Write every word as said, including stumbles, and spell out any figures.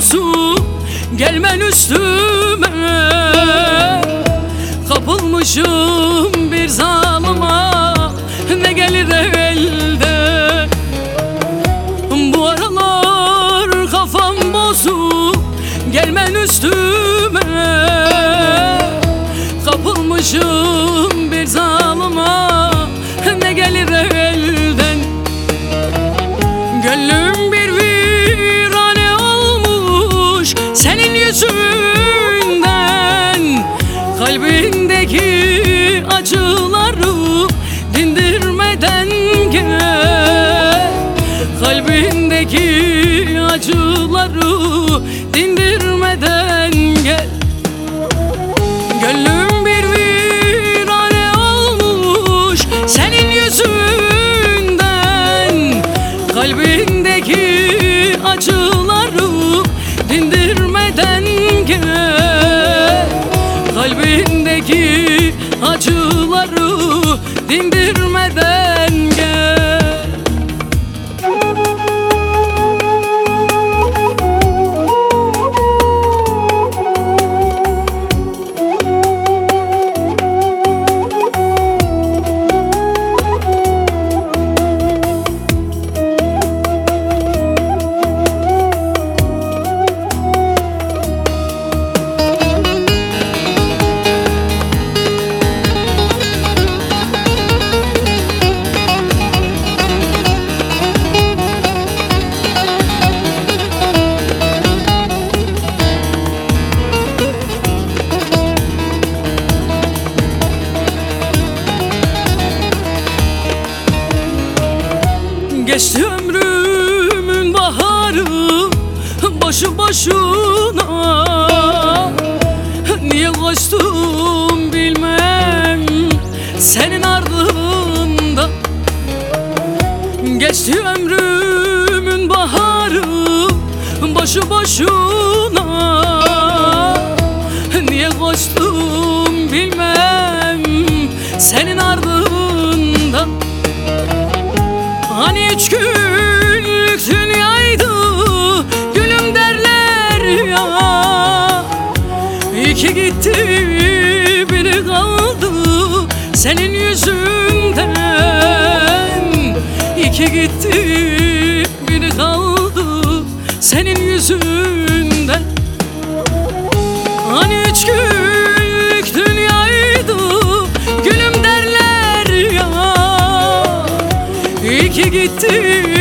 bozuk, gelmen üstüme. Kapılmışım bir zalıma, ne gelir elde. Bu aralar kafam bozuk, gelmen üstüme. Kapılmışım bir zalıma, ne gelir elden. Gönlüm bir virane olmuş senin yüzünden. Kalbindeki acıları dindirmeden gel. Kalbindeki acıları dindirmeden gel. Gönlüm bir virane olmuş senin yüzünden. Kalbindeki acıları dindirmeden gel. Kalbindeki acıları dindirmeden gel. Geçti ömrümün baharı boşu boşuna. Niye koştum bilmem senin ardında. Geçti ömrümün baharı boşu boşuna. Niye koştum bilmem senin ardında. Hani üç günlük dünyaydı gülüm derler ya. İki gitti biri kaldı senin yüzünden. İki gitti biri kaldı senin yüzünden. Hani üç günlük dünyaydı gülüm derler ya. İki gitti